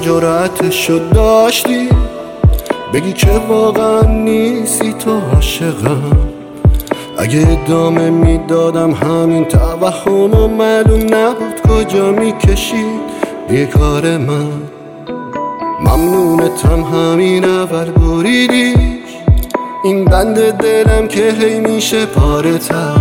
جرأتشو داشتی بگی که واقعا نیستی تو عاشقم؟ اگه ادامه میدادم همین توهمو معلوم نبود کجا میکشید بیکار من. ممنونتم همین اول بریدیش این بند دلم که هی میشه پاره تر.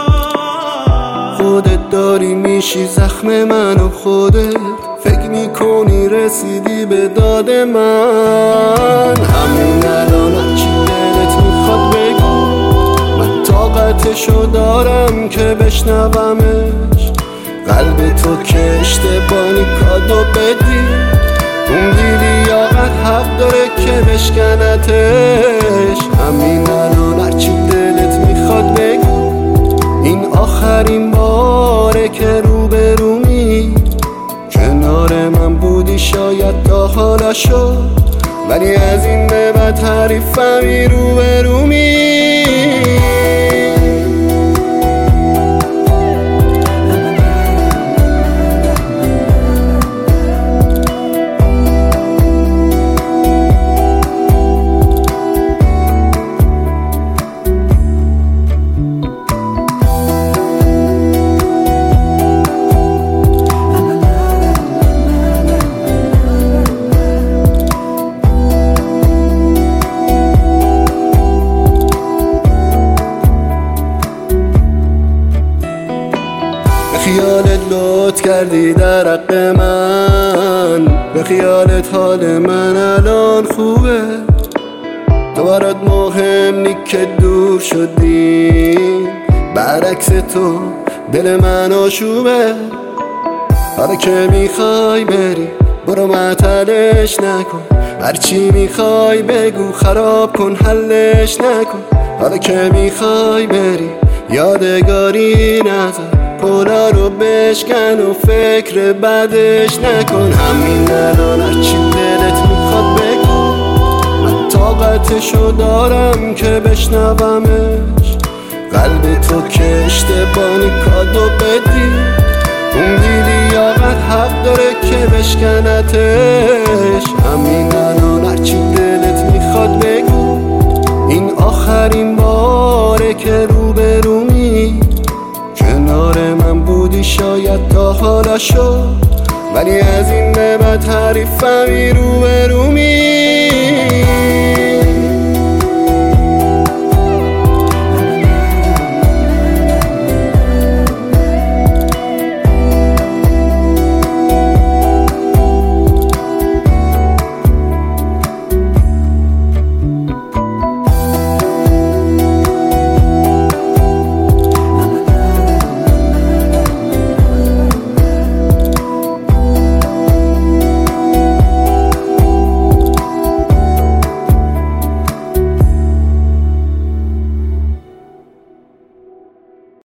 خودت داری میشی زخم من و خودت فکر میکنی رسیدی به داد من. همین الان هرچی دلت میخواد بگو، من طاقتشو دارم که بشنومش. قلب تو که اشتباهی کادو بدی، اون دیدی یا حق داره که بشکنتش. همین الان هرچی دلت میخواد بگو، این آخرین باره که روبرومی. کنار من بودی شاید تا حالا شد، ولی از این به بعد تعریفمی روبرومی. خیالت لطف کردی در حق من، به خیالت حال من الان خوبه. تو برات مهم نی که دور شدی، برعکس تو دل من آشوبه. حالا که میخوای بری برو معطلش نکن، هرچی میخوای بگو خراب کن حلش نکن. حالا که میخوای بری یادگاری نذار، پولا رو بشکن و فکر بعدش نکن. همین الان هرچی دلت میخواد بگو، من طاقتشو دارم که بشنومش. قلب تو که اشتباهی کادو بدی، اون دیدی یا حق داره که بشکنتش. همین الان هرچی دلت میخواد بگو، این آخرین باره که روبرومی. کنار من بودی شاید تا حالا شد، ولی از این به بعد تعریفمی روبرومی.